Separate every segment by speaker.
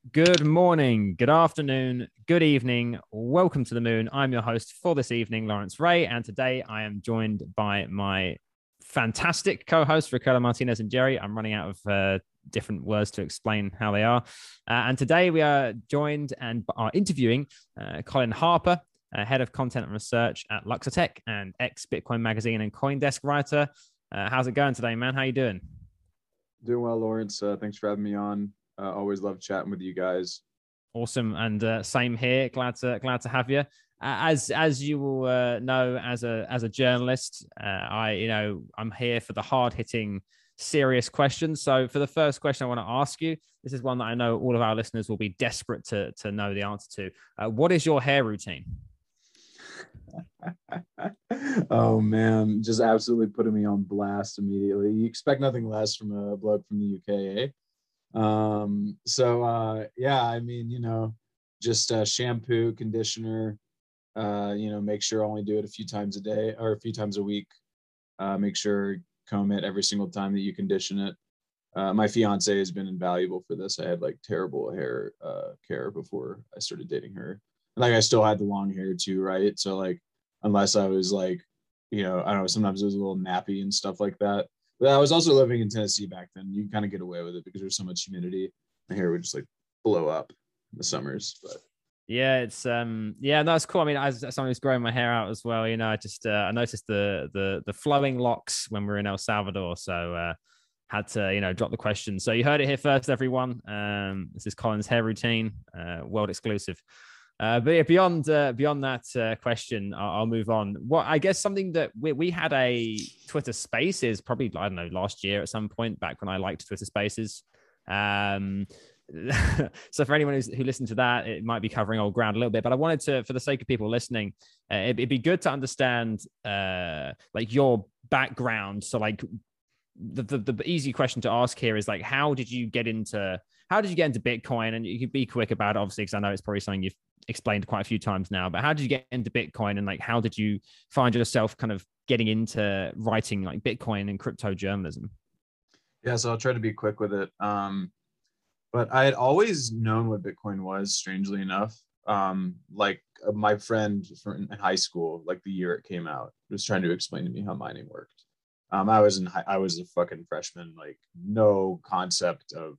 Speaker 1: Good morning, good afternoon, good evening. Welcome to the moon. I'm your host for this evening, Lawrence Ray, and today I am joined by my fantastic co-host, Ricardo Martinez and Jerry. I'm running out of different words to explain how they are. And today we are joined and are interviewing Colin Harper, head of content and research at Luxotech and ex-Bitcoin magazine and CoinDesk writer. How's it going today, man? How you doing?
Speaker 2: Doing well, Lawrence. Thanks for having me on. Always love chatting with you guys.
Speaker 1: Awesome, and same here. Glad to have you. As you will know, as a journalist, I'm here for the hard hitting, serious questions. So for the first question, I want to ask you. This is one that I know all of our listeners will be desperate to know the answer to. What is your hair routine?
Speaker 2: Oh man, just absolutely putting me on blast immediately. You expect nothing less from a bloke from the UK, eh? Yeah, I mean, just shampoo, conditioner, make sure I only do it a few times a day or a few times a week. Make sure comb it every single time that you condition it. My fiance has been invaluable for this. I had like terrible hair care before I started dating her. And like I still had the long hair too, right? So like unless I was like, I don't know, sometimes it was a little nappy and stuff like that. But I was also living in Tennessee back then. You kind of get away with it because there's so much humidity. My hair would just like blow up in the summers. But
Speaker 1: Yeah, it's no, it's cool. I mean, as someone who's growing my hair out as well, I noticed the flowing locks when we are in El Salvador, so had to drop the question. So you heard it here first, everyone. This is Colin's hair routine, world exclusive. But yeah, beyond that question, I'll move on. What I guess something that we had a Twitter Spaces probably, I don't know, last year at some point back when I liked Twitter Spaces. Um, so for anyone who listened to that, it might be covering old ground a little bit, but I wanted to, for the sake of people listening, it'd be good to understand like your background. So like the easy question to ask here is like, how did you get into Bitcoin? And you can be quick about it, obviously, because I know it's probably something you've explained quite a few times now, but how did you get into Bitcoin, and like how did you find yourself kind of getting into writing like Bitcoin and crypto journalism?
Speaker 2: yeah, so I'll try to be quick with it. But I had always known what Bitcoin was, strangely enough. My friend in high school, like the year it came out, was trying to explain to me how mining worked. I was a fucking freshman, like no concept of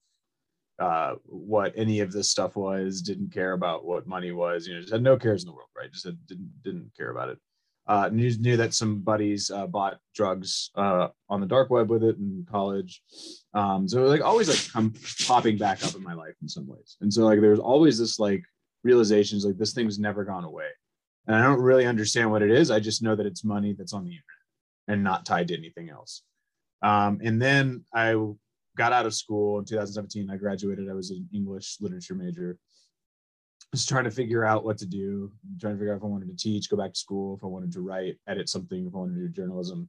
Speaker 2: what any of this stuff was, didn't care about what money was, just had no cares in the world, right? Just didn't care about it. Knew that some buddies bought drugs on the dark web with it in college. So like always like come popping back up in my life in some ways. And so like there's always this like realizations like this thing's never gone away. And I don't really understand what it is. I just know that it's money that's on the internet and not tied to anything else. And then I got out of school in 2017. I graduated. I was an English literature major. Was trying to figure out what to do, trying to figure out if I wanted to teach, go back to school, if I wanted to write, edit something, if I wanted to do journalism.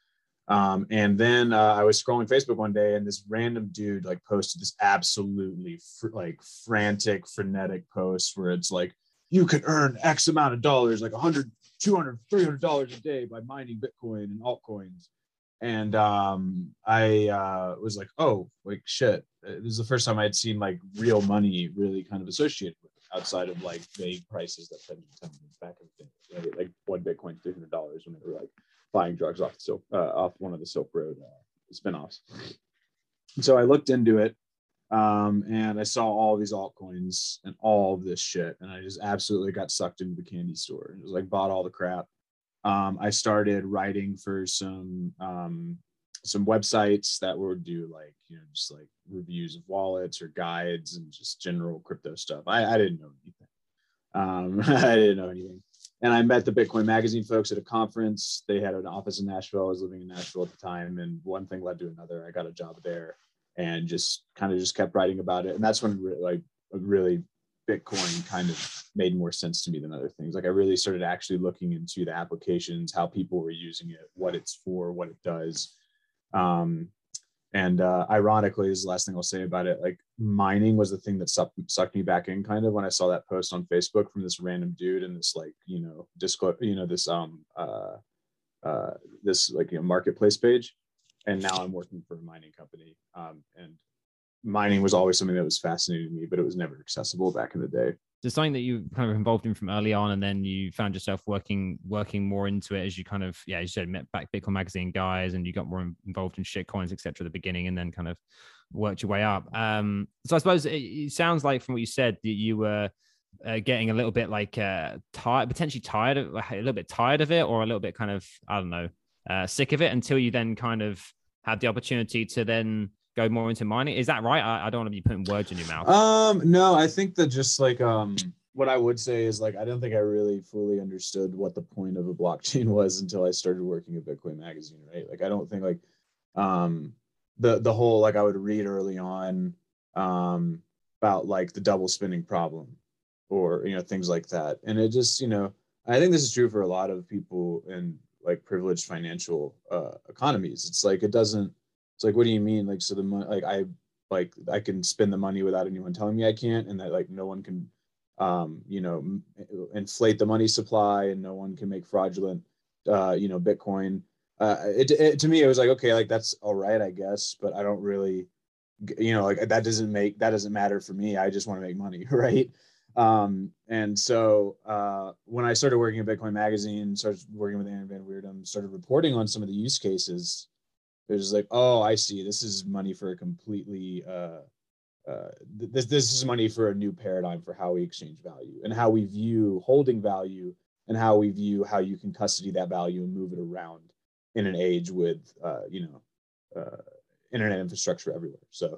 Speaker 2: And then I was scrolling Facebook one day, and this random dude like posted this absolutely frantic, frenetic post where it's like, you can earn X amount of dollars, like 100, 200, $300 a day by mining Bitcoin and altcoins. And I was like, oh, like shit. This is the first time I had seen like real money really kind of associated with it, outside of like vague prices that tended to back in the day. Right? Like one Bitcoin, $300 when they were like buying drugs off one of the Silk Road spinoffs. And so I looked into it, and I saw all these altcoins and all of this shit, and I just absolutely got sucked into the candy store. It was like bought all the crap. I started writing for some websites that would do like just like reviews of wallets or guides and just general crypto stuff. I didn't know anything. I didn't know anything. And I met the Bitcoin Magazine folks at a conference. They had an office in Nashville. I was living in Nashville at the time, and one thing led to another. I got a job there, and just kept writing about it. And that's when really Bitcoin kind of made more sense to me than other things. Like I really started actually looking into the applications, how people were using it, what it's for, what it does. And ironically, this is the last thing I'll say about it. Like mining was the thing that sucked me back in kind of when I saw that post on Facebook from this random dude and this like, this like, marketplace page. And now I'm working for a mining company. And mining was always something that was fascinating to me, but it was never accessible back in the day.
Speaker 1: There's something that you kind of involved in from early on, and then you found yourself working more into it as you kind of, yeah, as you said, met back Bitcoin Magazine guys, and you got more involved in shitcoins, etc. at the beginning, and then kind of worked your way up. So I suppose it sounds like from what you said that you were getting a little bit like tired, potentially tired of, a little bit tired of it, or a little bit kind of, I don't know, sick of it, until you then kind of had the opportunity to then go more into mining. Is that right? I don't want to be putting words in your mouth.
Speaker 2: No, I think that just like what I would say is like I don't think I really fully understood what the point of a blockchain was until I started working at Bitcoin Magazine, right? Like I don't think like the whole, like I would read early on about like the double spinning problem, or things like that. And it just, I think this is true for a lot of people in like privileged financial economies. It's like it's like, what do you mean? Like, so the money, I can spend the money without anyone telling me I can't, and that like no one can, inflate the money supply, and no one can make fraudulent, Bitcoin. To me, it was like, okay, like that's all right, I guess, but I don't really, like that doesn't matter for me. I just want to make money, right? And so when I started working at Bitcoin Magazine, started working with Aaron Van Weerdum, started reporting on some of the use cases. It was like, oh, I see. This is money for a completely this is money for a new paradigm for how we exchange value, and how we view holding value, and how we view how you can custody that value and move it around in an age with internet infrastructure everywhere. So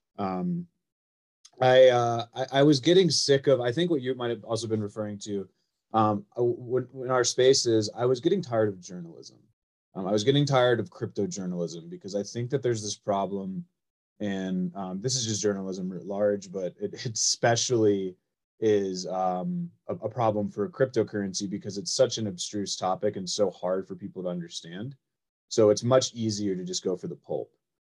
Speaker 2: I was getting sick of, I think what you might have also been referring to when our spaces, I was getting tired of journalism. I was getting tired of crypto journalism, because I think that there's this problem, and this is just journalism writ large, but it especially is a problem for cryptocurrency, because it's such an abstruse topic and so hard for people to understand. So it's much easier to just go for the pulp.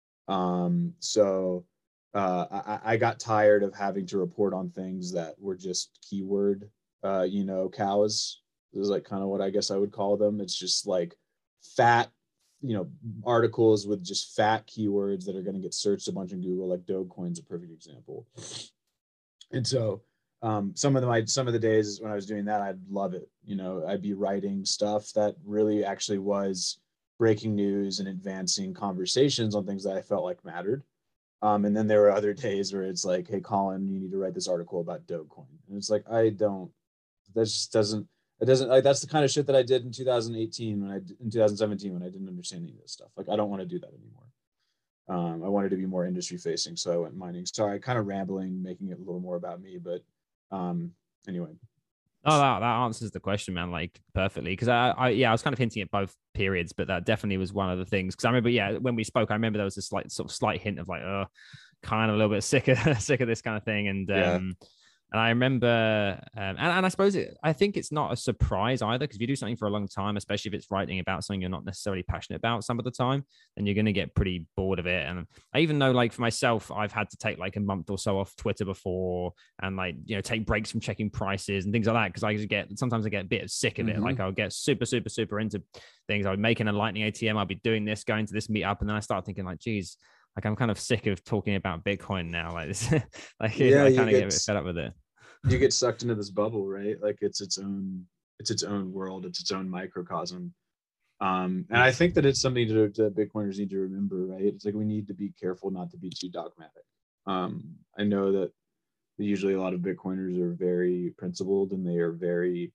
Speaker 2: I got tired of having to report on things that were just keyword, cows. This is like kind of what I guess I would call them. It's just like fat, articles with just fat keywords that are going to get searched a bunch in Google. Like Dogecoin's a perfect example. And so some of the days when I was doing that, I'd love it. I'd be writing stuff that really actually was breaking news and advancing conversations on things that I felt like mattered. And then there were other days where it's like, hey, Colin, you need to write this article about Dogecoin. And it's like, that just doesn't, it doesn't, like, that's the kind of shit that I did in 2018 in 2017, when I didn't understand any of this stuff. Like, I don't want to do that anymore. I wanted to be more industry facing. So I went mining. Sorry, kind of rambling, making it a little more about me, but anyway.
Speaker 1: Oh, that answers the question, man, like perfectly. Because I was kind of hinting at both periods, but that definitely was one of the things. Because I remember, when we spoke, I remember there was a slight hint of like, kind of a little bit sick of this kind of thing. And I remember, and I suppose I think it's not a surprise either, because if you do something for a long time, especially if it's writing about something you're not necessarily passionate about some of the time, then you're going to get pretty bored of it. And I even know, like for myself, I've had to take like a month or so off Twitter before, and like, take breaks from checking prices and things like that, because sometimes I get a bit sick of it. Like I'll get super, super, super into things. I'll be making a Lightning ATM. I'll be doing this, going to this meetup, and then I start thinking like, geez, like I'm kind of sick of talking about Bitcoin now. Like this, like I kind of get a bit fed up with it.
Speaker 2: You get sucked into this bubble, right? Like it's its own world, it's its own microcosm. And I think that it's something that Bitcoiners need to remember, right? It's like we need to be careful not to be too dogmatic. I know that usually a lot of Bitcoiners are very principled, and they are very,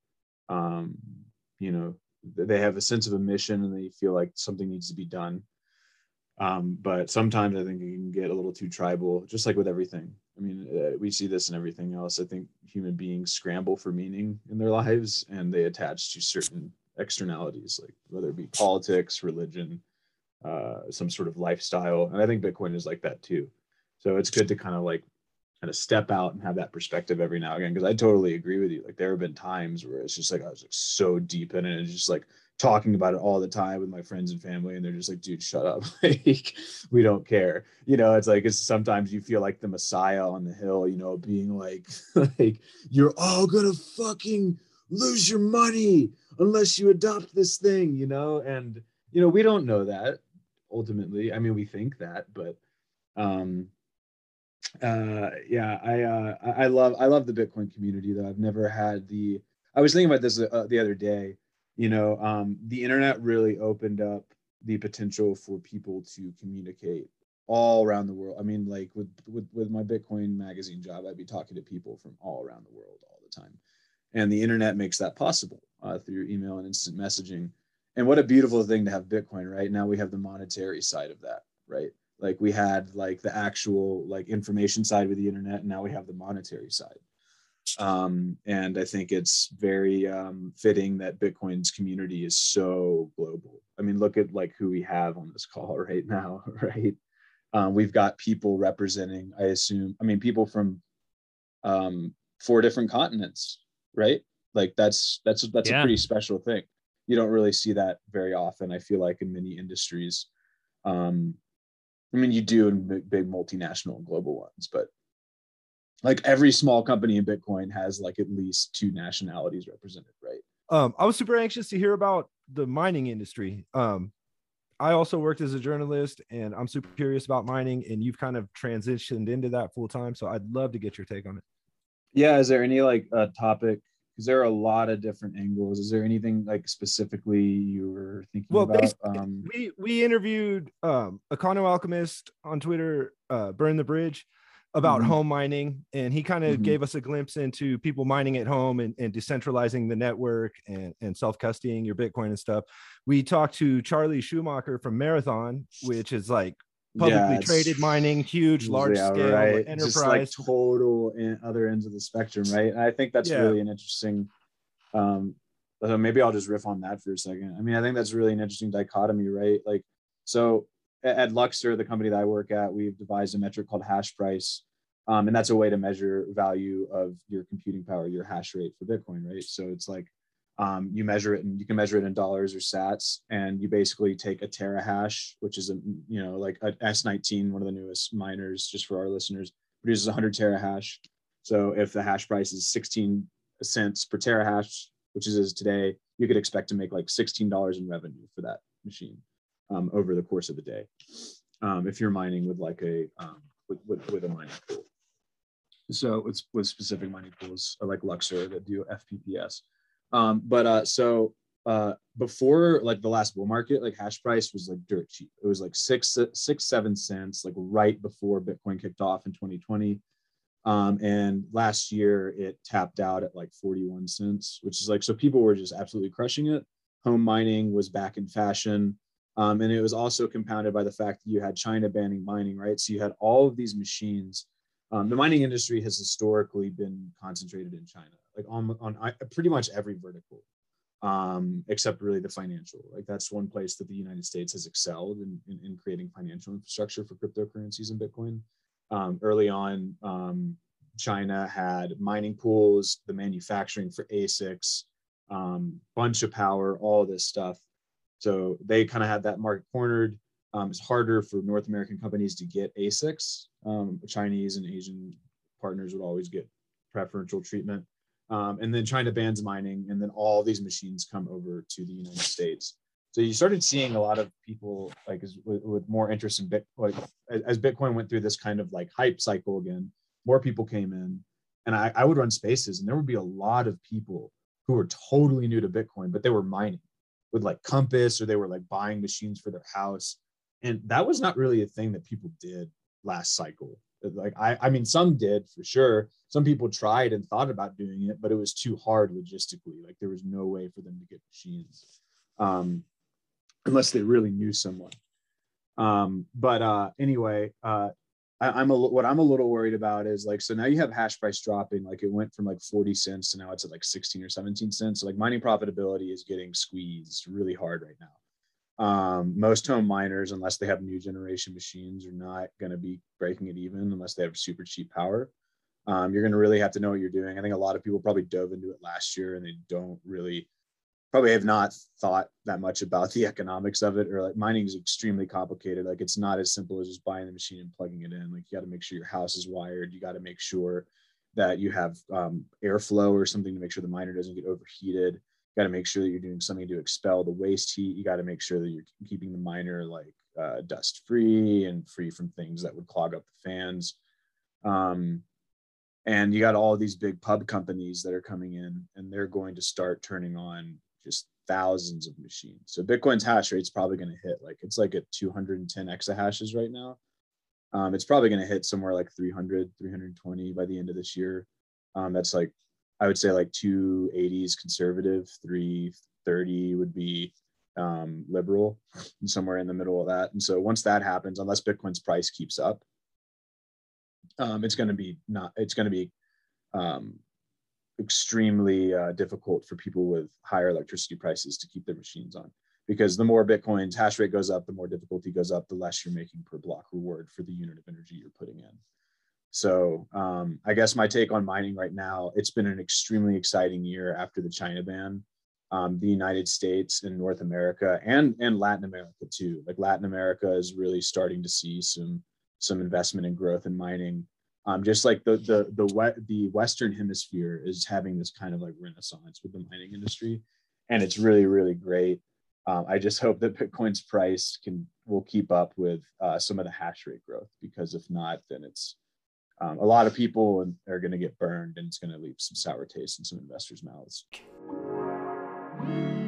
Speaker 2: they have a sense of a mission, and they feel like something needs to be done. But sometimes I think it can get a little too tribal, just like with everything. I mean, we see this in everything else. I think human beings scramble for meaning in their lives, and they attach to certain externalities, like whether it be politics, religion, some sort of lifestyle. And I think Bitcoin is like that too. So it's good to kind of step out and have that perspective every now and again, because I totally agree with you. Like there have been times where it's just like I was like so deep in it, and it's just like talking about it all the time with my friends and family, and they're just like, dude, shut up. Like, we don't care. It's like, it's sometimes you feel like the Messiah on the hill, being like, like, you're all gonna fucking lose your money unless you adopt this thing, and we don't know that ultimately. I mean, we think that, but Yeah, I love the Bitcoin community though. I've never had I was thinking about this the other day. The internet really opened up the potential for people to communicate all around the world. I mean, like with my Bitcoin magazine job, I'd be talking to people from all around the world all the time, and the internet makes that possible through email and instant messaging. And what a beautiful thing to have Bitcoin. Right now, we have the monetary side of that, right? Like we had like the actual like information side with the internet, and now we have the monetary side. And I think it's very fitting that Bitcoin's community is so global. I mean, look at like who we have on this call right now, right? We've got people representing, I mean, people from 4 different continents, right? Like that's a
Speaker 1: Yeah.
Speaker 2: pretty special thing. You don't really see that very often. I feel like in many industries. Um, I mean, you do in big multinational and global ones, but like every small company in Bitcoin has like at least 2 nationalities represented, right?
Speaker 3: I was super anxious to hear about the mining industry. I also worked as a journalist, and I'm super curious about mining, and you've kind of transitioned into that full time. So I'd love to get your take on it.
Speaker 2: Yeah. Is there any like topic? Because there are a lot of different angles. Is there anything like specifically you were thinking
Speaker 3: Well,
Speaker 2: about?
Speaker 3: we interviewed Econo Alchemist on Twitter, Burn the Bridge, about home mining, and he kind of gave us a glimpse into people mining at home and decentralizing the network and self-custodying your Bitcoin and stuff. We talked to Charlie Schumacher from Marathon, which is like publicly traded mining, huge, large scale
Speaker 2: right.
Speaker 3: enterprise.
Speaker 2: Just like total other ends of the spectrum, right? And I think that's really an interesting. Maybe I'll just riff on that for a second. I mean, I think that's really an interesting dichotomy, right? Like, so at Luxor, the company that I work at, we've devised a metric called hash price. And that's a way to measure value of your computing power, your hash rate for Bitcoin, right? So it's like you measure it, and you can measure it in dollars or sats, and you basically take a terahash, which is like a S19, one of the newest miners, just for our listeners, produces 100 terahash. So if the hash price is 16 cents per terahash, which is today, you could expect to make like $16 in revenue for that machine over the course of the day, if you're mining with like a with a mining pool. So it's with specific mining pools like Luxor that do FPPS. Before like the last bull market, like hash price was like dirt cheap. It was like 7 cents, like right before Bitcoin kicked off in 2020. And last year it tapped out at like 41 cents, which is like, so people were just absolutely crushing it. Home mining was back in fashion. And it was also compounded by the fact that you had China banning mining, right? So you had all of these machines. The mining industry has historically been concentrated in China, like on pretty much every vertical, except really the financial. Like that's one place that the United States has excelled in creating financial infrastructure for cryptocurrencies and Bitcoin. Early on, China had mining pools, the manufacturing for ASICs, bunch of power, all of this stuff. So they kind of had that market cornered. It's harder for North American companies to get ASICs. Chinese and Asian partners would always get preferential treatment. And then China bans mining, and then all these machines come over to the United States. So you started seeing a lot of people like with more interest in Bitcoin. Like, as Bitcoin went through this kind of like hype cycle again, more people came in, and I would run spaces, and there would be a lot of people who were totally new to Bitcoin, but they were mining with like Compass, or they were like buying machines for their house. And that was not really a thing that people did last cycle. Like, I mean, some did for sure. Some people tried and thought about doing it, but it was too hard logistically. Like there was no way for them to get machines, unless they really knew someone. Anyway, what I'm a little worried about is like, so now you have hash price dropping, like it went from like 40 cents to now it's at like 16 or 17 cents. So like mining profitability is getting squeezed really hard right now. Most home miners, unless they have new generation machines, are not going to be breaking it even unless they have super cheap power. You're going to really have to know what you're doing. I think a lot of people probably dove into it last year, and they don't really, probably have not thought that much about the economics of it. Or like mining is extremely complicated. Like it's not as simple as just buying the machine and plugging it in. Like you got to make sure your house is wired. You got to make sure that you have airflow or something to make sure the miner doesn't get overheated. Got to make sure that you're doing something to expel the waste heat. You got to make sure that you're keeping the miner like dust free and free from things that would clog up the fans. And you got all these big pub companies that are coming in, and they're going to start turning on just thousands of machines. So Bitcoin's hash rate is probably going to hit it's like at 210 exahashes right now. It's probably going to hit somewhere like 300, 320 by the end of this year. That's like, I would say like 280 is conservative, 330 would be liberal, and somewhere in the middle of that. And so once that happens, unless Bitcoin's price keeps up, it's going to be extremely difficult for people with higher electricity prices to keep their machines on, because the more Bitcoin's hash rate goes up, the more difficulty goes up, the less you're making per block reward for the unit of energy you're putting in. So I guess my take on mining right now, it's been an extremely exciting year after the China ban. The United States and North America and Latin America too. Like Latin America is really starting to see some investment and growth in mining. Just like the Western Hemisphere is having this kind of like renaissance with the mining industry, and it's really, really great. I just hope that Bitcoin's price will keep up with some of the hash rate growth, because if not, then it's a lot of people are going to get burned, and it's going to leave some sour taste in some investors' mouths.